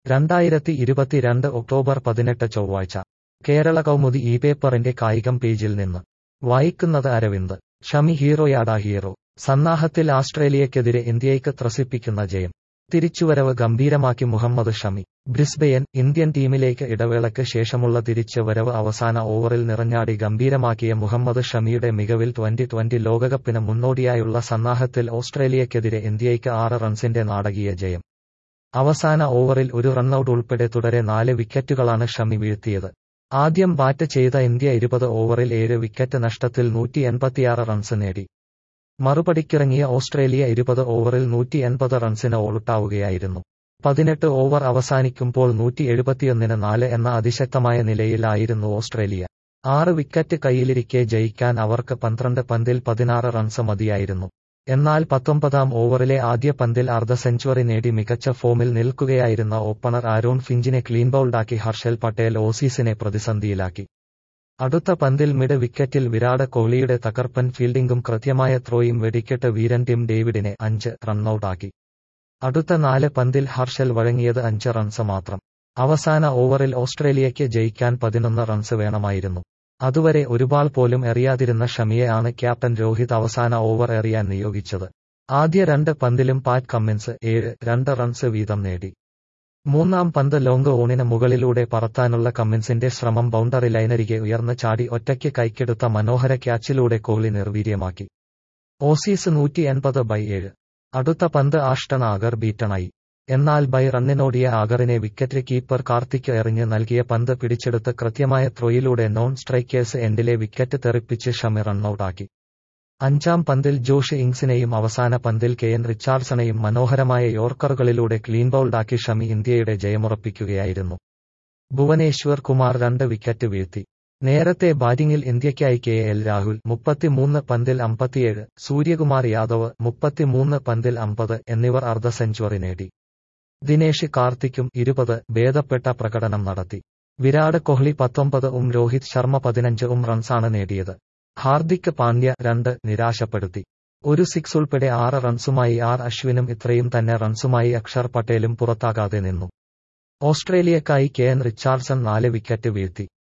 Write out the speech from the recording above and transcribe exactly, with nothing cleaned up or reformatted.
രണ്ടായിരത്തി ഇരുപത്തിരണ്ട് ഒക്ടോബർ പതിനെട്ട് ചൊവ്വാഴ്ച കേരള കൗമുദി ഈ പേപ്പറിന്റെ കായികം പേജിൽ നിന്ന് വായിക്കുന്നത് അരവിന്ദ്. ഷമി ഹീറോയാടാ ഹീറോ. സന്നാഹത്തിൽ ആസ്ട്രേലിയക്കെതിരെ ഇന്ത്യയ്ക്ക് ത്രസിപ്പിക്കുന്ന ജയം. തിരിച്ചുവരവ് ഗംഭീരമാക്കി മുഹമ്മദ് ഷമി. ബ്രിസ്ബെയിൻ. ഇന്ത്യൻ ടീമിലേക്ക് ഇടവേളയ്ക്ക് ശേഷമുള്ള തിരിച്ച് വരവ് അവസാന ഓവറിൽ നിറഞ്ഞാടി ഗംഭീരമാക്കിയ മുഹമ്മദ് ഷമിയുടെ മികവിൽ ട്വന്റി ട്വന്റി ലോകകപ്പിന് മുന്നോടിയായുള്ള സന്നാഹത്തിൽ ഓസ്ട്രേലിയക്കെതിരെ ഇന്ത്യയ്ക്ക് ആറ് റൺസിന്റെ നാടകീയ ജയം. അവസാന ഓവറിൽ ഒരു റണ്ണൌട്ട് ഉൾപ്പെടെ തുടരെ നാല് വിക്കറ്റുകളാണ് ഷമി വീഴ്ത്തിയത്. ആദ്യം ബാറ്റ് ചെയ്ത ഇന്ത്യ ഇരുപത് ഓവറിൽ ഏഴ് വിക്കറ്റ് നഷ്ടത്തിൽ നൂറ്റി എൺപത്തിയാറ് റൺസ് നേടി. മറുപടിക്കിറങ്ങിയ ഓസ്ട്രേലിയ ഇരുപത് ഓവറിൽ നൂറ്റി എൺപത് റൺസിന് ഓളുട്ടാവുകയായിരുന്നു. പതിനെട്ട് ഓവർ അവസാനിക്കുമ്പോൾ നൂറ്റി എഴുപത്തിയൊന്നിന് നാല് എന്ന അതിശക്തമായ നിലയിലായിരുന്നു ഓസ്ട്രേലിയ. ആറ് വിക്കറ്റ് കയ്യിലിരിക്കെ ജയിക്കാൻ അവർക്ക് പന്ത്രണ്ട് പന്തിൽ പതിനാറ് റൺസ് മതിയായിരുന്നു. എന്നാൽ പത്തൊമ്പതാം ഓവറിലെ ആദ്യ പന്തിൽ അർദ്ധ സെഞ്ചുറി നേടി മികച്ച ഫോമിൽ നിൽക്കുകയായിരുന്ന ഓപ്പണർ ആരോൺ ഫിഞ്ചിനെ ക്ലീൻബൌൾഡാക്കി ഹർഷൽ പട്ടേൽ ഓസീസിനെ പ്രതിസന്ധിയിലാക്കി. അടുത്ത പന്തിൽ മിഡ് വിക്കറ്റിൽ വിരാട് കോഹ്ലിയുടെ തകർപ്പൻ ഫീൽഡിംഗും കൃത്യമായ ത്രോയും വെടിക്കെട്ട് വീരൻ ടിം ഡേവിഡിനെ അഞ്ച് റണ്ണൌട്ടാക്കി. അടുത്ത നാല് പന്തിൽ ഹർഷൽ വഴങ്ങിയത് അഞ്ച് റൺസ് മാത്രം. അവസാന ഓവറിൽ ഓസ്ട്രേലിയയ്ക്ക് ജയിക്കാൻ പതിനൊന്ന് റൺസ് വേണമായിരുന്നു. അതുവരെ ഒരു ബാൾ പോലും എറിയാതിരുന്ന ഷമിയെ ആണ് ക്യാപ്റ്റൻ രോഹിത് അവസാന ഓവർ എറിയാൻ നിയോഗിച്ചത്. ആദ്യ രണ്ട് പന്തിലും പാറ്റ് കമ്മിൻസ് ഏഴ് രണ്ട് റൺസ് വീതം നേടി. മൂന്നാം പന്ത് ലോങ് ഓണിന് മുകളിലൂടെ പറത്താനുള്ള കമ്മിൻസിന്റെ ശ്രമം ബൗണ്ടറി ലൈനരികെ ഉയർന്ന് ചാടി ഒറ്റയ്ക്ക് കൈക്കെടുത്ത മനോഹര ക്യാച്ചിലൂടെ കോഹ്ലി നിർവീര്യമാക്കി. ഓസീസ് നൂറ്റി എൺപത് ബൈ ഏഴ്. അടുത്ത പന്ത് ആഷ്ടൺ ആഗർ ബീറ്റണായി. എന്നാൽ ബൈ റണ്ണിനോടിയ ആഗറിനെ വിക്കറ്റ് കീപ്പർ കാർത്തിക് എറിഞ്ഞ് നൽകിയ പന്ത് പിടിച്ചെടുത്ത് കൃത്യമായ ത്രോയിലൂടെ നോൺ സ്ട്രൈക്കേഴ്സ് എൻഡിലെ വിക്കറ്റ് തെറിപ്പിച്ച് ഷമി റണ്ണൌട്ടാക്കി. അഞ്ചാം പന്തിൽ ജോഷ് ഇംഗ്സിനെയും അവസാന പന്തിൽ കെയ്ൻ റിച്ചാർഡ്സണെയും മനോഹരമായ യോർക്കറുകളിലൂടെ ക്ലീൻബൌൾഡാക്കി ഷമി ഇന്ത്യയുടെ ജയമുറപ്പിക്കുകയായിരുന്നു. ഭുവനേശ്വർ കുമാർ രണ്ട് വിക്കറ്റ് വീഴ്ത്തി. നേരത്തെ ബാറ്റിംഗിൽ ഇന്ത്യയ്ക്കായി കെ എൽ രാഹുൽ മുപ്പത്തിമൂന്ന് പന്തിൽ അമ്പത്തിയേഴ്, സൂര്യകുമാർ യാദവ് മുപ്പത്തിമൂന്ന് പന്തിൽ അമ്പത് എന്നിവർ അർദ്ധ സെഞ്ചുറി നേടി. ദിനേഷ് കാർത്തിക്കും ഇരുപത് ഭേദപ്പെട്ട പ്രകടനം നടത്തി. വിരാട് കോഹ്ലി പത്തൊമ്പത് ഉം രോഹിത് ശർമ്മ പതിനഞ്ച് ഉം റൺസാണ് നേടിയത്. ഹാർദിക് പാണ്ഡ്യ രണ്ട് നിരാശപ്പെടുത്തി. ഒരു സിക്സ് ഉൾപ്പെടെ ആറ് റൺസുമായി ആർ അശ്വിനും ഇത്രയും തന്നെ റൺസുമായി അക്ഷർ പട്ടേലും പുറത്താകാതെ നിന്നു. ഓസ്ട്രേലിയക്കായി കെയ്ൻ റിച്ചാർഡ്സൺ നാല് വിക്കറ്റ് വീഴ്ത്തി.